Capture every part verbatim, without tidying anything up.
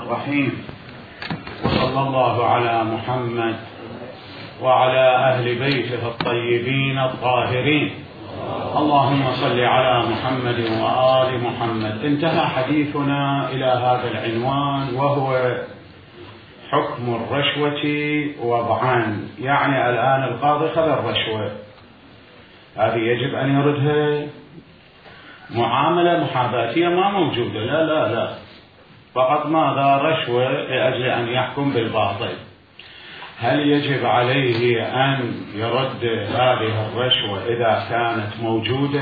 الرحيم. وصلى الله على محمد وعلى أهل بيته الطيبين الطاهرين. اللهم صل على محمد وآل محمد. انتهى حديثنا إلى هذا العنوان وهو حكم الرشوة وضعان، يعني الآن القاضي خذ الرشوة، هذه يجب أن يردها معاملة محاباتية ما موجودة، لا لا لا فقط ماذا رشوة لأجل أن يحكم بالباطل. هل يجب عليه أن يرد هذه الرشوة إذا كانت موجودة؟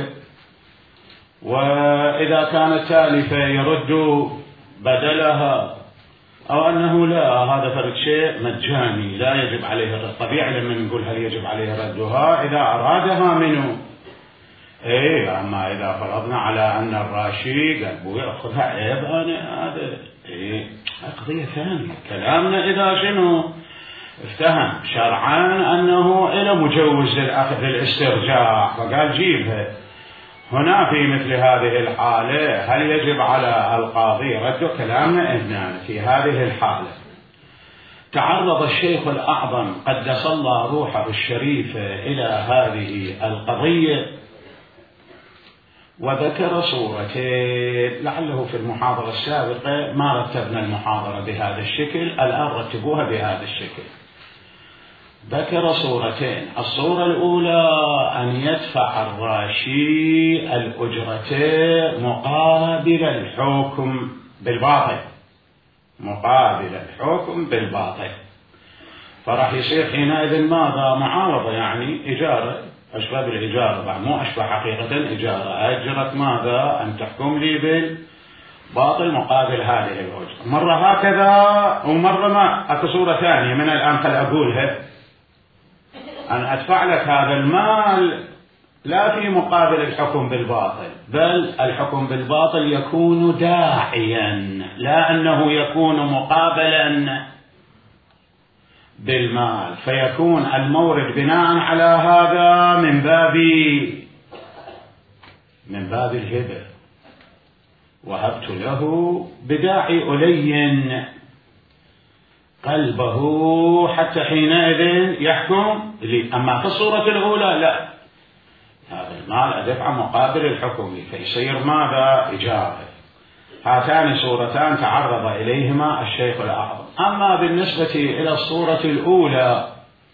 وإذا كانت تالفة يرد بدلها، أو أنه لا هذا فرد شيء مجاني لا يجب عليه الرد؟ طبيعي لما نقول هل يجب عليه ردها إذا أرادها منه. إيه أما إذا فرضنا على أن الراشي قال بوي أخذها عيب أنا هذا إيه قضية ثانية. كلامنا إذا شنو افتهم شرعا أنه إلى مجوز للأخذ الاسترجاع فقال جيبها. هنا في مثل هذه الحالة هل يجب على القاضي رد؟ كلامنا إذن في هذه الحالة تعرض الشيخ الأعظم قدس الله روحه الشريفة إلى هذه القضية وذكر صورتين، لعله في المحاضرة السابقة ما رتبنا المحاضرة بهذا الشكل، الآن رتبوها بهذا الشكل. ذكر صورتين، الصورة الأولى أن يدفع الراشي الأجرة مقابل الحكم بالباطل، مقابل الحكم بالباطل، فراح يصير حينئذ ماذا؟ معاوضة، يعني إجارة، أشبه بالإجارة بعد، مو أشبه حقيقة إجارة، أجرت ماذا؟ أن تحكم لي بالباطل مقابل هذه الأجرة. مرة هكذا ومرة ما. أكو صورة ثانية من الآن خل أقولها، أن أدفع لك هذا المال لا في مقابل الحكم بالباطل، بل الحكم بالباطل يكون داعيا لا أنه يكون مقابلا بالمال، فيكون المورد بناء على هذا من باب من باب الهبة، وهبت له بداعي ألين قلبه حتى حينئذ يحكم لي. أما في الصورة الأولى لا، هذا المال أدفع مقابل الحكم لي فيصير ماذا؟ إجارة. هاتان صورتان تعرض إليهما الشيخ الأعظم. أما بالنسبة إلى الصورة الأولى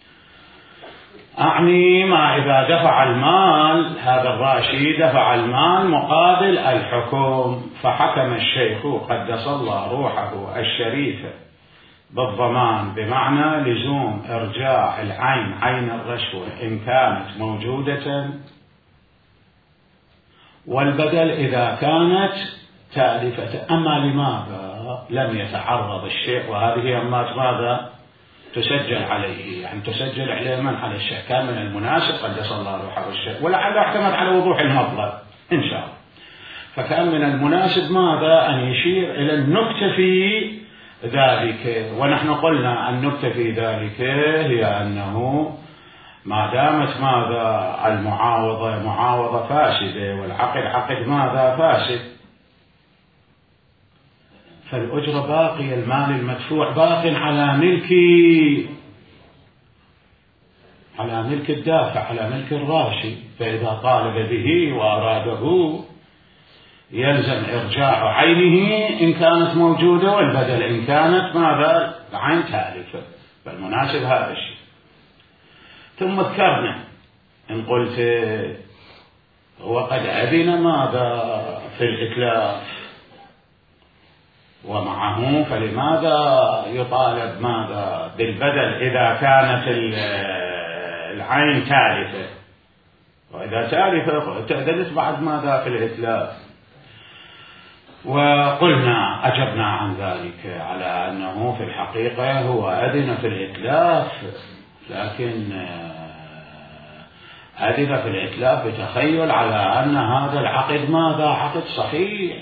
أعني ما إذا دفع المال، هذا الراشي دفع المال مقابل الحكم، فحكم الشيخ قدس الله روحه الشريفة بالضمان، بمعنى لزوم إرجاع العين، عين الرشوة إن كانت موجودة، والبدل إذا كانت تالفة. أما لماذا لم يتعرض الشيء؟ وهذه أمات ماذا تسجل عليه، يعني تسجل عليه من؟ على الشيخ. كان من المناسب قدس الله روحه الشيخ، ولعله اعتمد على وضوح المطلب إن شاء الله، فكان من المناسب ماذا؟ أن يشير إلى النكتة في ذلك. ونحن قلنا النكتة في ذلك هي أنه ما دامت ماذا؟ المعاوضة معاوضة فاسدة والعقد عقد ماذا؟ فاسد، فالأجرة باقية، المال المدفوع باق على ملك على ملك الدافع، على ملك الراشي، فإذا طالب به وأراده يلزم إرجاع عينه إن كانت موجودة، والبدل إن كانت ماذا؟ عين تالفة. فالمناسب هذا الشيء. ثم ذكرنا إن قلت هو قد أذن ماذا؟ في الإتلاف ومعه، فلماذا يطالب ماذا؟ بالبدل إذا كانت العين تالفة، وإذا تالفة تأذنت بعد ماذا؟ في الإتلاف. وقلنا أجبنا عن ذلك على أنه في الحقيقة هو أذن في الإتلاف، لكن أذن في الإتلاف بتخيل على أن هذا العقد ماذا؟ عقد صحيح.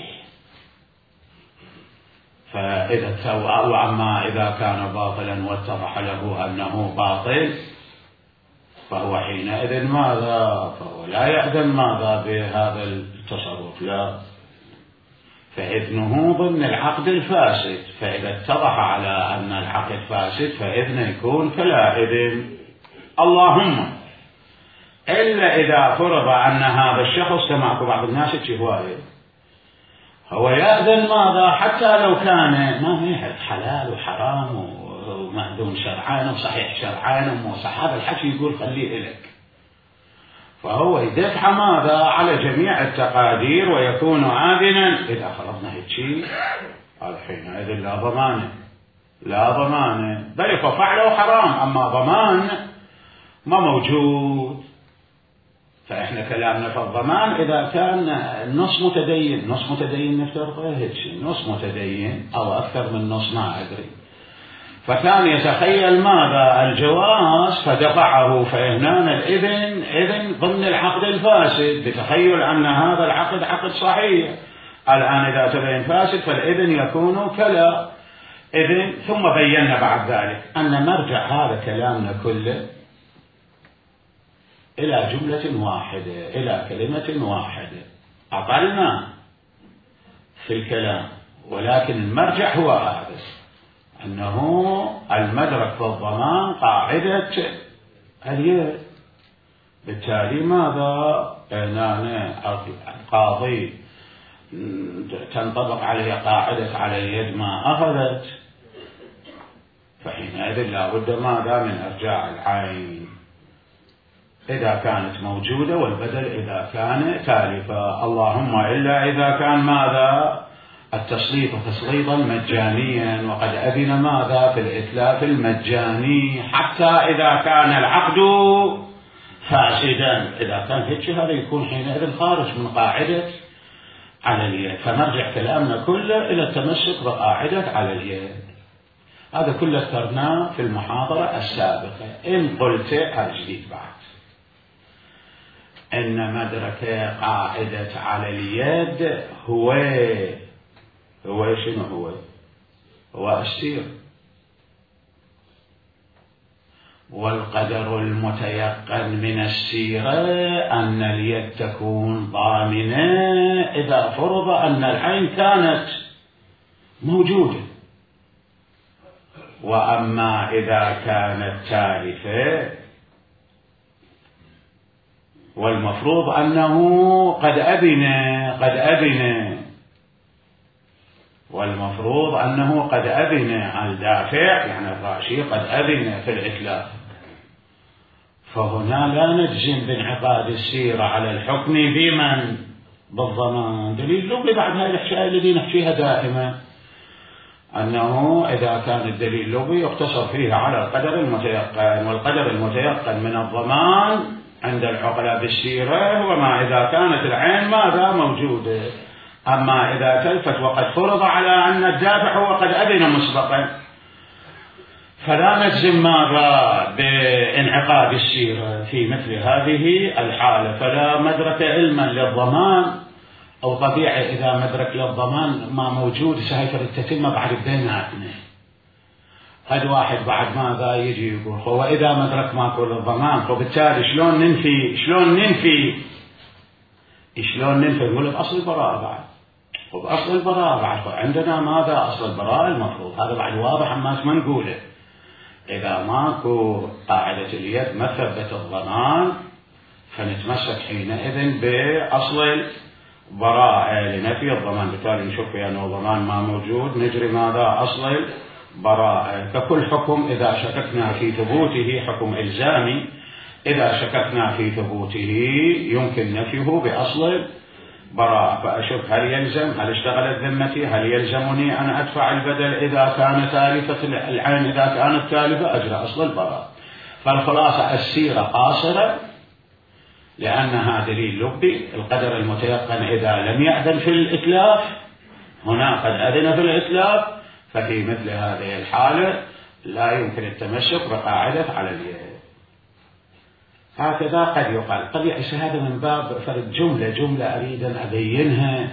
فإذا سوى، أما إذا كان باطلا واتضح له أنه باطل فهو حينئذ ماذا؟ فهو لا يأذن ماذا؟ بهذا التصرف، لا. فإذنه ضمن العقد الفاسد، فإذا اتضح على أن العقد فاسد فإذنه يكون كلا إذن. اللهم إلا إذا فرض أن هذا الشخص كما أكو بعض الناس هواية هو يأذن ماذا حتى لو كان ما هي حلال وحرام ومأذون شرعان وصحيح شرعان ومصح، هذا الحكي يقول خليه إليك، فهو يدفع ماذا على جميع التقادير ويكون آذنا. إذا فرضنا هيك شيء هذا حينئذ لا ضمانه لا ضمانه بل ففعله حرام، أما ضمان ما موجود. فإحنا كلامنا في الضمان إذا كان النص متدين، نص متدين نفترضه هيك شيء، نص متدين أو أكثر من نص ما أدري، فكان يتخيل ماذا الجواز فدفعه، فهنا الإذن إذن ضمن العقد الفاسد بتخيل أن هذا العقد عقد صحيح. الآن إذا تبين فاسد فالإذن يكون كلا إذن. ثم بينا بعد ذلك أن مرجع هذا كلامنا كله إلى جملة واحدة، إلى كلمة واحدة أقلنا في الكلام، ولكن المرجع هو هذا، أنه المدرك في الضمان قاعدة اليد. بالتالي ماذا هنا القاضي تنطبق عليه قاعدة على اليد ما أخذت، فحينئذ لا بد ماذا من إرجاع العين إذا كانت موجودة والبدل إذا كان تالفا. اللهم إلا إذا كان ماذا التسليط تسليطا مجانيا، وقد أذن ماذا في الإتلاف المجاني حتى إذا كان العقد فاسدا. إذا كان هيك هذا يكون حينئذ خارج من قاعدة على اليد، فنرجع كلامنا كله إلى التمسك بقاعدة على اليد. هذا كله ذكرناه في المحاضرة السابقة. إن قلت هذا جديد بعد إن مدرك قاعدة على اليد هو هو شنو هو؟ هو السير، والقدر المتيقن من السيرة أن اليد تكون ضامنة إذا فرض أن العين كانت موجودة، وأما إذا كانت تالفة والمفروض أنه قد أذن قد أذن والمفروض أنه قد أذن الدافع يعني الراشي قد أذن في الإتلاف، فهنا لا نجزم بانعقاد السيرة على الحكم بمن بالضمان. دليل لغوي بعد هذه الأشياء التي نحكيها دائما، أنه إذا كان الدليل لغوي يقتصر فيه على القدر المتيقن، والقدر المتيقن من الضمان عند العقلاء بالسيرة وما إذا كانت العين ماذا موجودة. أما إذا تلفت وقد فرض على أن الدافع هو قد أذن مسبقا فلا نجزم ماذا بانعقاد السيرة في مثل هذه الحالة، فلا مدرك علما للضمان أو طبيعي إذا مدرك للضمان ما موجود سهيفر التتمة بعد بيناتنا. هذا واحد بعد ماذا يجي يقول هو إذا مدرك ماكو للضمان فبالتالي شلون ننفي شلون ننفي شلون ننفي نقول بأصل البراءة بعد، وبأصل البراءة بعد عندنا ماذا أصل البراءة المفروض هذا بعد واضح أما ما نقوله. إذا ماكو قاعدة اليد مثبت الضمان فنتمسك حينئذ بأصل البراءة لنفي الضمان، بالتالي نشوف أنه الضمان ما موجود نجري ماذا أصل البراءة. فكل حكم إذا شككنا في ثبوته حكم إلزامي، إذا شككنا في ثبوته يمكن نفيه بأصل براءة. فأشوف هل يلزم هل اشتغلت ذمتي هل يلزمني أن أدفع البدل إذا كان تالفة العين إذا كانت تالفة أجرى أصل البراءة. فالخلاصة السيرة قاصرة لأنها دليل لبي، القدر المتيقن إذا لم يأذن في الإتلاف هنا قد أذن في الإتلاف، ففي مثل هذه الحالة لا يمكن التمسك بقاعدة على اليد. هكذا قد يقال قد يعيش هذا من باب فرد جملة جملة أريد أن أبينها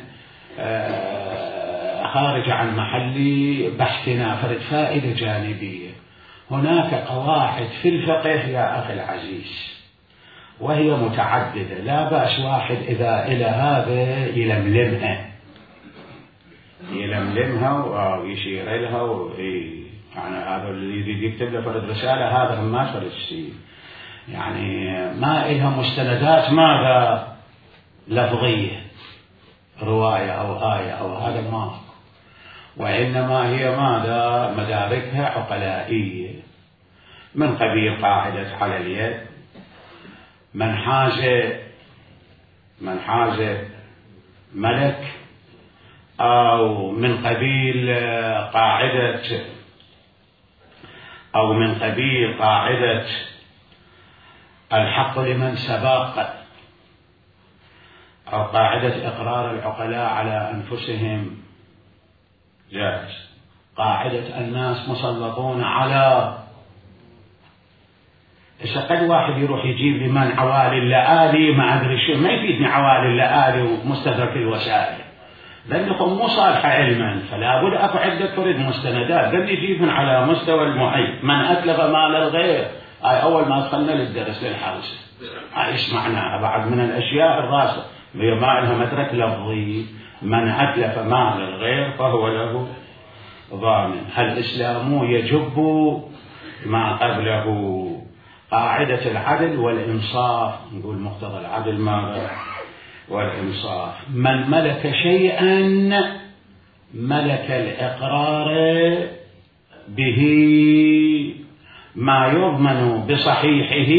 خارج عن محل بحثنا، فرد فائدة جانبية. هناك قواعد في الفقه يا أخي العزيز وهي متعددة، لا بأس واحد إذا إلى هذا يلملمها يلملمها ويشير لها وي يعني هذا اللي يريد يكتب له فرد رسالة هذا ما فرد شيء، يعني ما إلها مستندات ماذا لفظية رواية أو آية أو هذا ما، وإنما هي ماذا مداركها عقلائية من قبيل قاعدة على اليد، من حاز من حاز ملك، أو من قبيل قاعدة أو من قبيل قاعدة الحق لمن سبق، أو قاعدة إقرار العقلاء على أنفسهم جائز، قاعدة الناس مسلطون على. إذا قد واحد يروح يجيب لي من عوالي اللآلي ما أدري شو، ما يفيدني عوالي اللآلي ومستدرك الوسائل، لأنكم مو صالحة علما، فلا بد أكو عدة تريد مستندات، قد يجيبهم على مستوى المحيط. من أتلف مال الغير، هاي أول ما دخلنا للدرس للحرس، هاي إيش معناها بعد من الأشياء الراسخة ما لها مدرك لفظي. من أتلف مال الغير فهو له ضامن. الإسلام يجب ما قبله. قاعدة العدل والإنصاف، نقول مقتضى العدل ماذا؟ والإنصاف. من ملك شيئا ملك الإقرار به ما يضمن بصحيحه،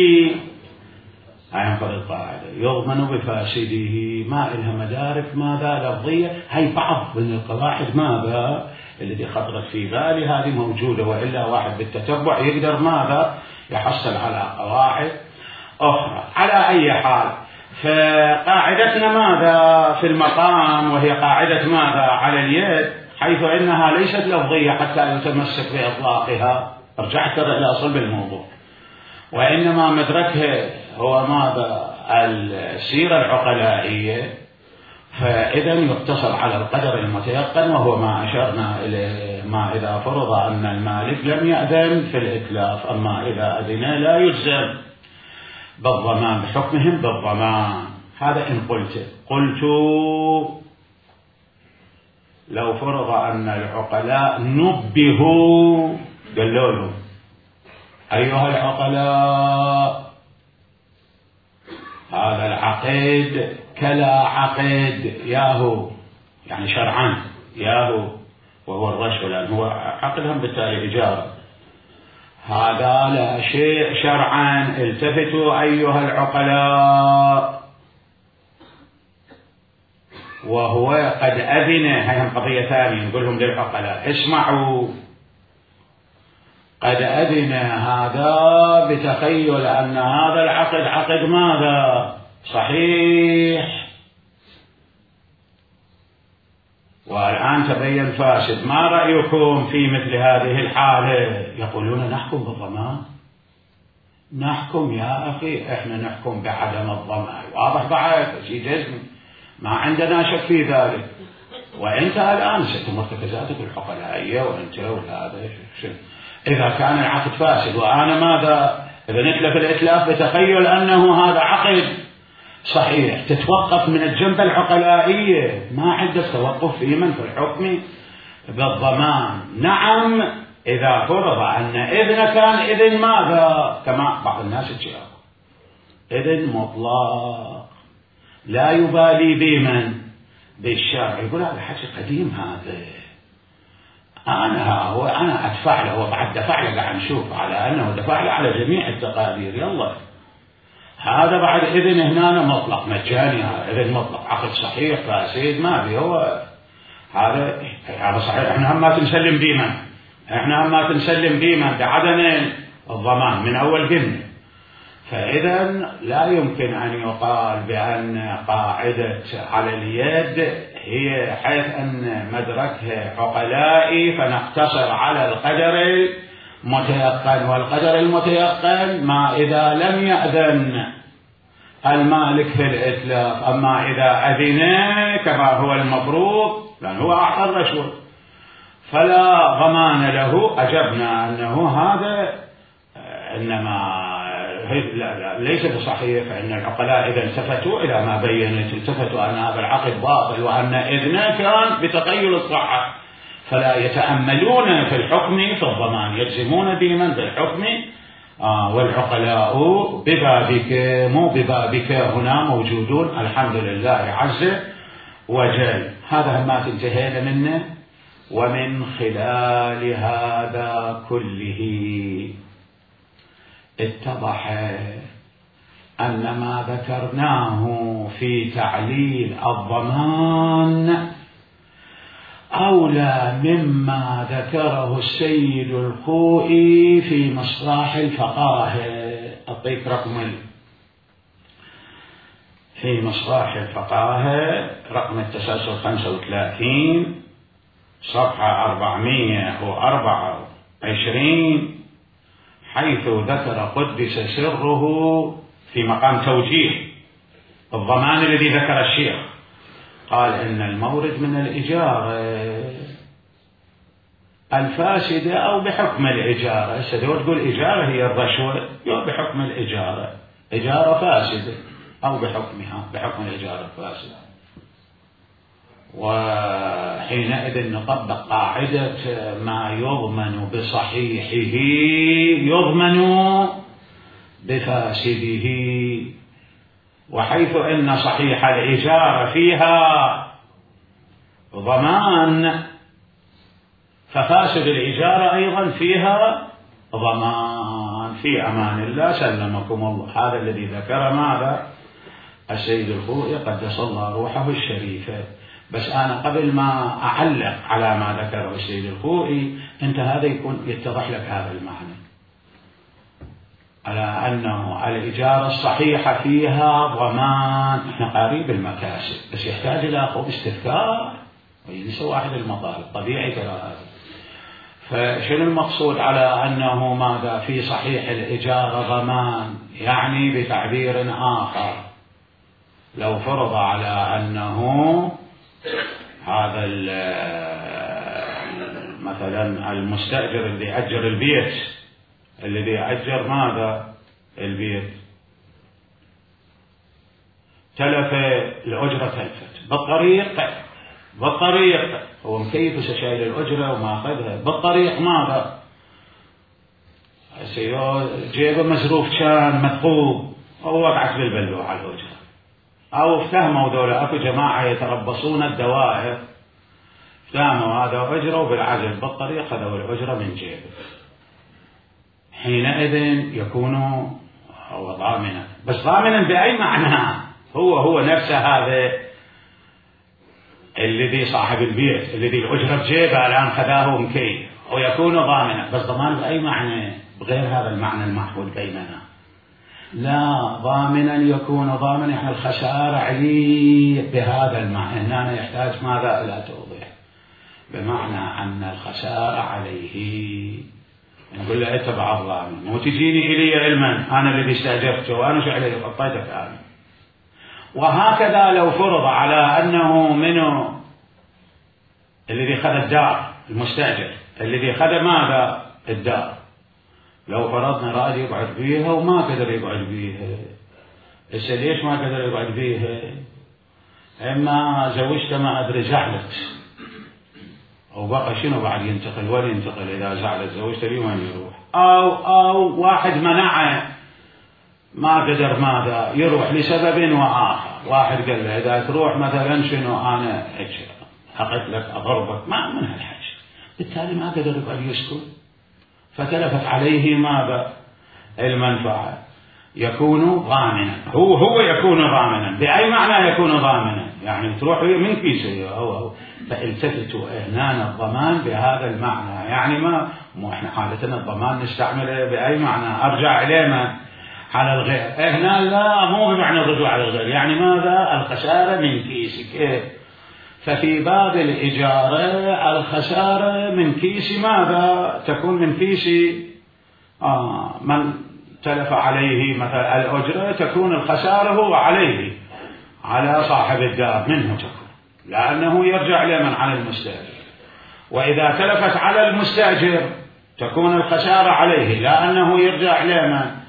هاي انفرد القاعدة، يضمن بفاسده، ما إلها مدارك ماذا لفظية. هاي بعض من القواعد ماذا التي خطرت في بالي هذه موجودة، وإلا واحد بالتتبع يقدر ماذا يحصل على قواعد أخرى. على أي حال، فقاعدتنا ماذا في المقام، وهي قاعدة ماذا على اليد، حيث إنها ليست لفظية حتى يتمسك بإطلاقها، رجعت إلى صلب الموضوع، وإنما مدركها هو ماذا السيرة العقلائية. فإذا يقتصر على القدر المتيقن، وهو ما أشرنا إليه، ما إذا فرض أن المالك لم يأذن في الإتلاف، أما إذا أذن لا يلزم بالضمان بحكمهم بالضمان. هذا إن قلت قلت لو فرض أن العقلاء نبهوا، قالوا لهم أيها العقلاء هذا العقد كلا عقد ياهو، يعني شرعا ياهو، وهو الرشوة، لأن هو عقدهم بالتالي إجارة، هذا لا شيء شرعا. التفتوا أيها العقلاء، وهو قد أذن، هي قضية ثانية نقول لهم للعقلاء اسمعوا، قد أذن هذا بتخيل أن هذا العقد عقد ماذا صحيح، والآن تبين فاسد، ما رأيكم في مثل هذه الحالة؟ يقولون نحكم بالضمان. نحكم يا أخي، إحنا نحكم بعدم الضمان، واضح بعد شيء جزم، ما عندنا شك في ذلك. وأنت الآن ست مرتكزاتك العقلائية وأنت وهذا إذا كان العقد فاسد، وأنا ماذا إذا نتلف الإتلاف بتخيل أنه هذا عقد صحيح، تتوقف من الجنبة العقلائية، ما عندك توقف في من في الحكم بالضمان. نعم إذا فرض أن إذن كان إذن ماذا، كما بعض الناس تجاوب إذن مطلق لا يبالي بمن بالشرع، يقول هذا حكي قديم، هذا أنا هو أنا أدفع له، وبعد دفع له قاعد نشوف على أنه دفع له على جميع التقادير، يلا هذا بعد إذن هنا مطلق مجاني، إذن مطلق عقد صحيح فاسد ما في، هو هذا هذا صحيح. إحنا هم ما تنسلم بيمن، إحنا هم ما تنسلم بيمن بعدم الضمان من أول قمة. فإذا لا يمكن أن يقال بأن قاعدة على اليد هي حيث أن مدركها عقلائي فنقتصر على القدر المتيقن، والقدر المتيقن ما إذا لم يأذن المالك في الإتلاف، أما إذا أذن كما هو المفروض لأن هو أعطى الرشوة فلا ضمان له. أجبنا أنه هذا إنما لا لا ليس بصحيح، فإن العقلاء إذا التفتوا إلى ما بينت التفتوا أن هذا العقد باطل وأن إذنه كان بتقيد الصحة، فلا يتأملون في الحكم في الضمان، يجزمون ديما بالحكم. آه والعقلاء ببابك مو ببابك هنا موجودون الحمد لله عز وجل. هذا ما انتهينا منه. ومن خلال هذا كله اتضح أن ما ذكرناه في تعليل الضمان أولى مما ذكره السيد الخوئي في مصباح الفقاهة. أعطيك رقم في مصباح الفقاهة رقم التسلسل خمسة وثلاثين صفحة أربعمائة وأربعة وعشرين، حيث ذكر قدس سره في مقام توجيه الضمان الذي ذكر الشيخ، قال إن المورد من الإجارة الفاسدة أو بحكم الإجارة. سدور تقول إجارة هي الرشوة، يو بحكم الإجارة إجارة فاسدة أو بحكمها بحكم الإجارة الفاسدة. وحينئذ نطبق قاعدة ما يضمن بصحيحه يضمن بفاسده، وحيث إن صحيح الإجارة فيها ضمان ففاسد الإجارة أيضا فيها ضمان. في أمان الله سلمكم الله. هذا الذي ذكر ماذا السيد الخوئي قدس الله روحه الشريفة. بس أنا قبل ما أعلق على ما ذكره السيد الخوئي أنت هذا يكون يتضح لك هذا المعنى، على أنه الإجارة الصحيحة فيها ضمان. إحنا قريب المكاسب بس يحتاج إلى أخذ استذكار وينسى واحد المطالب طبيعي ترى هذا. فشنو المقصود على أنه ماذا في صحيح الإجارة ضمان؟ يعني بتعبير آخر لو فرض على أنه هذا مثلا المستأجر اللي يأجر البيت الذي يأجر ماذا البيت تلف الأجرة تلفت بالطريق بالطريق هو مكيف شايل الأجرة وما أخذها بالطريق ماذا جيبه مزروف كان مثقوب هو وقعت بالبلوع على الأجرة، أو افتهموا دولة أكو جماعة يتربصون الدوائر افتهموا هذا أجرة وبالعزل بالطريق خذوا الأجرة من جيبه، حينئذ يكون هو ضامنا. بس ضامنا بأي معنى؟ هو هو نفسه هذا الذي صاحب البيت الذي الأجرة بجيبه الآن خذاه مكيف ويكون ضامنا، بس ضمان بأي معنى؟ بغير هذا المعنى المحفوظ بيننا. لا ضامنا يكون ضامنا احنا الخسارة عليه بهذا المعنى. هنا يحتاج ماذا إلى توضيح، بمعنى أن الخسارة عليه. نقول له اتبع الضامن مو تجيني إلي علما أنا الذي استأجرته وأنا شو علي غطيتك أنا. وهكذا لو فرض على أنه منه الذي خذ الدار المستأجر الذي خذ ماذا الدار، لو فرضنا راد يقعد بيها وما قدر يقعد بيها، هسه ليش ما قدر يقعد بيها؟ اما زوجته ما ادري زعلت او بقى شنو بعد ينتقل وين ينتقل اذا زعلت زوجته ليه وين يروح، او او واحد منعه ما قدر ماذا يروح لسبب واخر، واحد قال له اذا تروح مثلا شنو انا حقت لك اضربك ما من هالحاجه، بالتالي ما قدر يقعد يسكت فتلفت عليه ماذا المنفعة، يكون ضامنا. هو هو يكون ضامنا بأي معنى يكون ضامنا؟ يعني تروح من كيسه هو هو. فالتفتوا هنا الضمان بهذا المعنى، يعني ما مو احنا عادة الضمان نستعمله بأي معنى؟ أرجع إليه على الغير. هنا لا مو بمعنى الرجوع على الغير، يعني ماذا الخسارة من كيسك إيه؟ ففي باب الإجارة الخسارة من كيس ماذا؟ تكون من كيس آه من تلف عليه مثلا الأجرة، تكون الخسارة هو عليه على صاحب الدار منه تكون، لأنه يرجع لمن على المستأجر. وإذا تلفت على المستأجر تكون الخسارة عليه لأنه يرجع لمن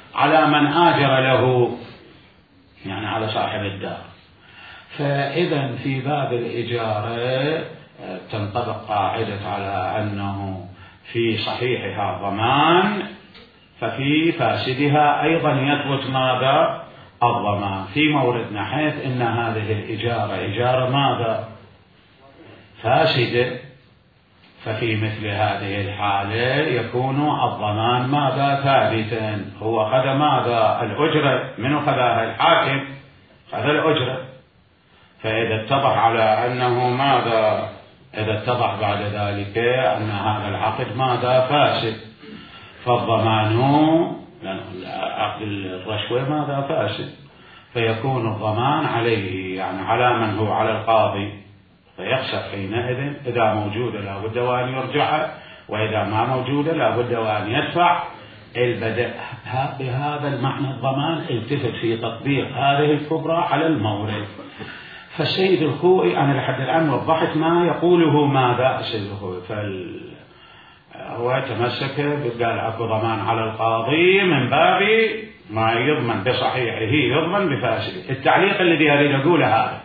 على من آجر له، يعني على صاحب الدار. فإذا في باب الإجارة تنطبق قاعدة على أنه في صحيحها ضمان، ففي فاسدها أيضا يثبت ماذا؟ الضمان. في موردنا حيث إن هذه الإجارة إجارة ماذا؟ فاسدة، ففي مثل هذه الحالة يكون الضمان ماذا؟ ثابتا. هو أخذ ماذا؟ الأجرة. من أخذها؟ الحاكم أخذ الأجرة. فإذا اتضح على أنه ماذا؟ إذا اتضح بعد ذلك أن هذا العقد ماذا؟ فاسد، فالضمان لأن عقد الرشوة ماذا؟ فاسد، فيكون الضمان عليه، يعني على من هو؟ على القاضي. فيخسر حينئذ. إذا موجودة لا بد وأن يرجع، وإذا ما موجودة لا بد وأن يدفع البدء. بهذا المعنى الضمان التفت في تطبيق هذه الكبرى على المورد. فالسيد الخوئي أنا لحد الآن وضحت ما يقوله ماذا السيد الخوئي، فهو تمسك قال أكو ضمان على القاضي من باب ما يضمن بصحيحه يضمن بفاسده. التعليق الذي أريد أقوله هذا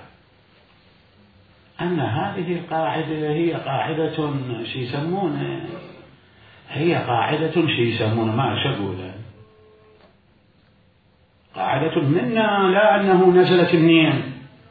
أن هذه القاعدة هي قاعدة شي يسمونه، هي قاعدة شي يسمونه ما أقوله، قاعدة منا، لا أنه نزلت منين،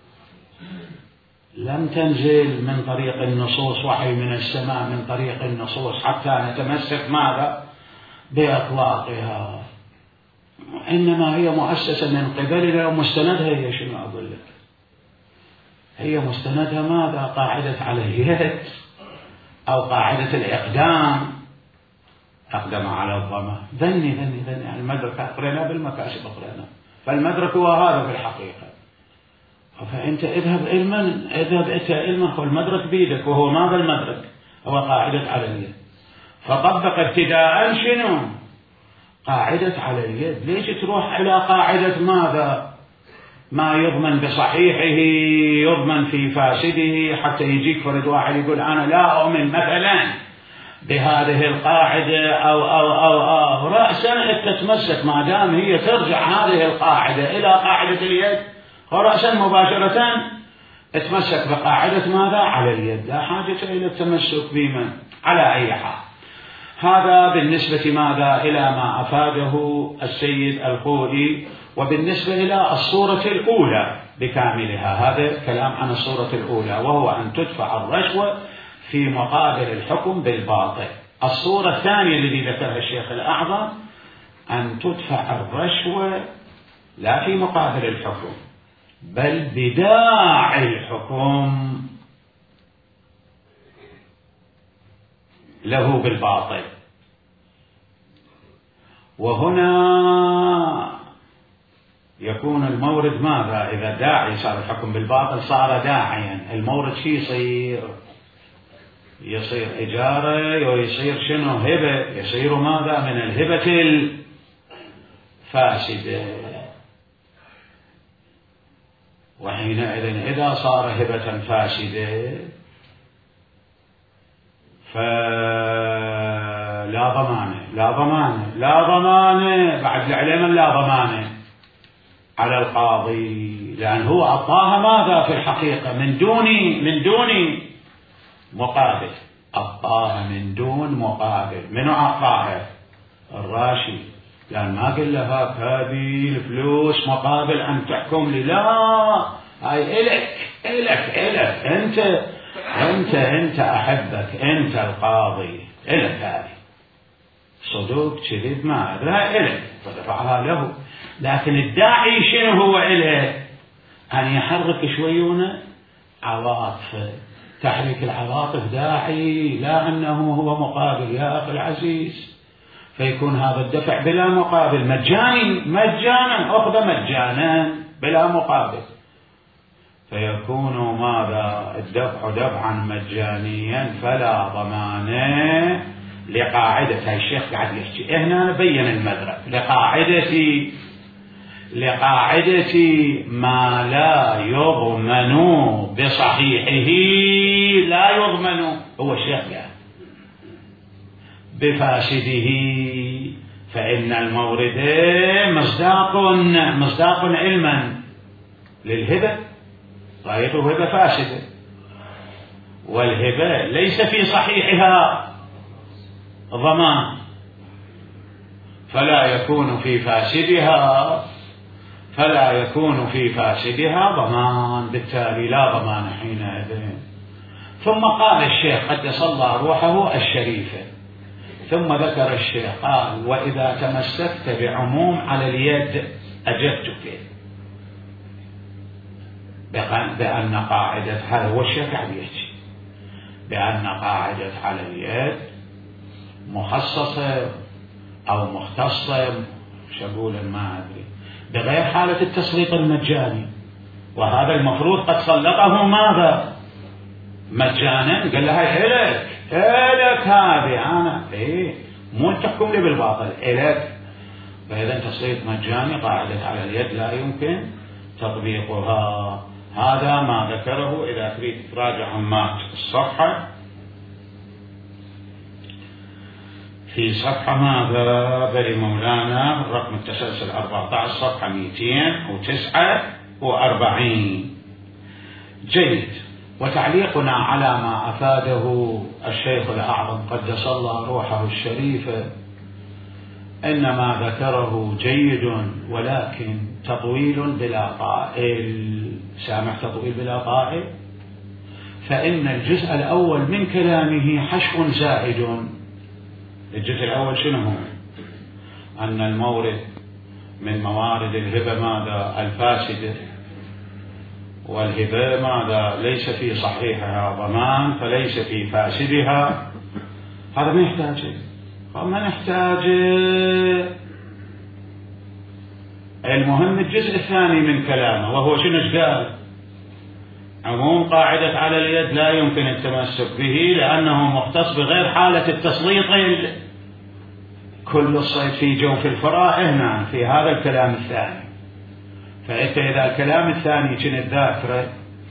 لم تنزل من طريق النصوص وحي من السماء من طريق النصوص حتى نتمسك ماذا؟ بأطلاقها، إنما هي مؤسسة من قبلنا ومستندها هي شنو أقول لك؟ هي مستندها ماذا؟ قاعدة على اليد أو قاعدة الإقدام، أقدم على الضمان. ذني ذني ذني يعني المدرك أقرنا بالمكاسب أقرنا، فالمدرك هو هذا في الحقيقة. فأنت اذهب علما، اذهب أنت علما، والمدرك بيدك، وهو ماذا المدرك؟ هو قاعدة على اليد. فطبق ابتداء شنو؟ قاعدة على اليد. ليش تروح إلى قاعدة ماذا؟ ما يضمن بصحيحه يضمن في فاسده، حتى يجيك فرد واحد يقول أنا لا أؤمن مثلا بهذه القاعدة أو أو أو أو رأسا تتمسك ما دام هي ترجع هذه القاعدة إلى قاعدة اليد، ورأسا مباشرة اتمسك بقاعدة ماذا؟ على اليد، لا حاجة إلى التمسك بمن على أي حال. هذا بالنسبة ماذا؟ إلى ما أفاده السيد الخوئي. وبالنسبة إلى الصورة الأولى بكاملها، هذا كلام عن الصورة الأولى، وهو أن تدفع الرشوة في مقابل الحكم بالباطل. الصورة الثانية التي ذكرها الشيخ الأعظم أن تدفع الرشوة لا في مقابل الحكم بل بداعي الحكم له بالباطل. وهنا يكون المورد ماذا؟ إذا داعي صار الحكم بالباطل صار داعيا، المورد شي يصير؟ يصير إجارة ويصير شنو؟ هبة، يصير ماذا؟ من الهبة الفاسدة. وحينئذ إذا صار هبة فاسدة فلا ضمانة لا ضمانة لا ضمانة بعد العلم، لا ضمانة على القاضي، لأن هو أعطاها ماذا في الحقيقة؟ من دون من دون مقابل، أعطاها من دون مقابل. من أعطاها؟ الراشي، لأن ما قل لها هذه الفلوس مقابل أن تحكم لي، لا، هاي إلك إلك إلك أنت أنت أنت أحبك أنت القاضي، إلك هذه صدوق كذب ما أدرى إلك، فدفعها له. لكن الداعي شنو هو إله؟ أن يحرك شويونه عواطفه، تحريك العواطف داعي، لا أنه هو مقابل يا أخي العزيز. فيكون هذا الدفع بلا مقابل، مجاني مجانا، أخذ مجانا بلا مقابل، فيكون ماذا؟ الدفع دفعا مجانيا فلا ضمان لقاعدة. هاي الشيخ قاعد يحكي هنا بين المدرك لقاعدة لقاعدة ما لا يضمن بصحيحه لا يضمن، هو الشيخ قال بفاسده فإن الموردين مصداق مصداق علما للهبة، غايته هبة فاسدة، والهبة ليس في صحيحها ضمان، فلا يكون في فاسدها فلا يكون في فاسدها ضمان، بالتالي لا ضمان حينئذ. ثم قال الشيخ قدس الله روحه الشريفة، ثم ذكر الشيخ قال: وإذا تمسكت بعموم على اليد أجبتك بأن قاعدة، هذا هو الشيخ قاعد يحكي، بأن قاعدة على اليد مخصصة أو مختصة، شو أقول ما أدري، بغير حالة التسليط المجاني، وهذا المفروض قد سلطه ماذا؟ مجانا. قال لها إلك إلك هذه أنا إيه مو تحكم لي بالباطل إلك. فإذا تسليط مجاني قاعدة على اليد لا يمكن تطبيقها. هذا ما ذكره. إذا تريد تراجع مات الصفحة، في صفحة ماذا بل مولانا الرقم التسلسل أربعة عشر صفحة مئتين وتسعة وأربعين. جيد. وتعليقنا على ما أفاده الشيخ الأعظم قدس الله روحه الشريفة، إن ما ذكره جيد، ولكن تطويل بلا طائل. سامح تطويل بلا طائل، فإن الجزء الأول من كلامه حشو زائد. الجزء الأول شنو هو؟ أن المورد من موارد الهبة ماذا؟ الفاسدة، والهبة ماذا؟ ليس في صحيحها ضمان، فليس في فاسدها. هذا ما يحتاجه، ما نحتاج. المهم الجزء الثاني من كلامه، وهو شنو قال؟ عموم قاعدة على اليد لا يمكن التمسك به لأنه مختص بغير حالة التسليط كل الصيد في جوف الفراء هنا في هذا الكلام الثاني. فإنت إذا الكلام الثاني كنت ذاكره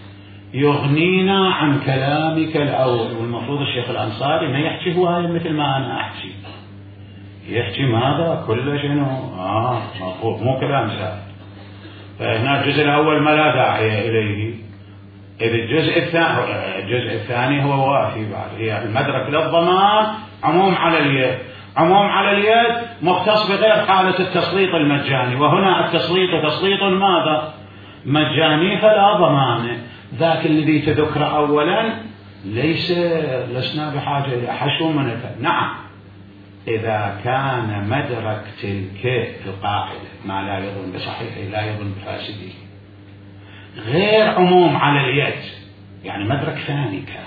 يغنينا عن كلامك الأول. والمفروض الشيخ الأنصاري ما يحكي هو مثل ما أنا أحكي، يحكي ماذا كل شنو آه مفروض مو كلام سهل. فهنا الجزء الأول ما لا داعي إليه، إذ الجزء الثاني الجزء الثاني هو وافي بعد. هي المدرك للضمان عموم على اليد، عموم على اليد مختص بغير حالة التسليط المجاني، وهنا التسليط تسليط ماذا؟ مجاني، فلا ضمان. ذاك الذي تذكر أولا ليس لسنا بحاجة إلى حشو من الفن. نعم إذا كان مدرك تلك القاعدة ما لا يظن بصحيحه لا يظن بفاسده، غير عموم على اليد، يعني مدرك ثاني كان،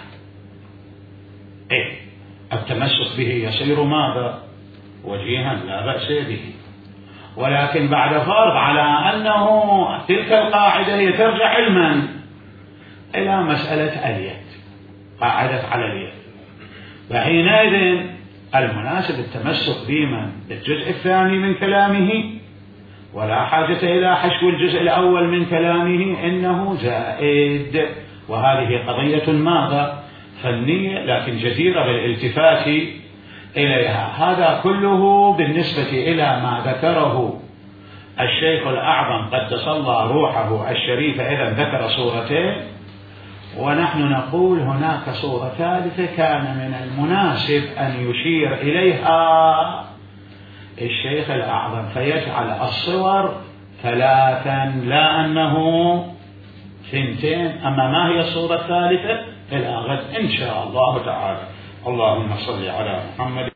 إيه التمسك به يصير ماذا؟ وجيها لا بأس به. ولكن بعد فرض على أنه تلك القاعدة هي ترجع علما إلى مسألة اليد، قاعدة على اليد، فحينئذ المناسب التمسك بمن؟ بالجزء الثاني من كلامه، ولا حاجة إلى حشو الجزء الأول من كلامه، إنه زائد. وهذه قضية ماذا؟ فنية، لكن جديرة بالالتفات إليها. هذا كله بالنسبة إلى ما ذكره الشيخ الأعظم قدس الله روحه الشريفة. إذا ذكر صورتين، ونحن نقول هناك صورة ثالثة كان من المناسب أن يشير إليها الشيخ الأعظم، فيجعل الصور ثلاثا لا أنه ثنتين. أما ما هي الصورة الثالثة إلى غد إن شاء الله تعالى. اللهم صل على محمد.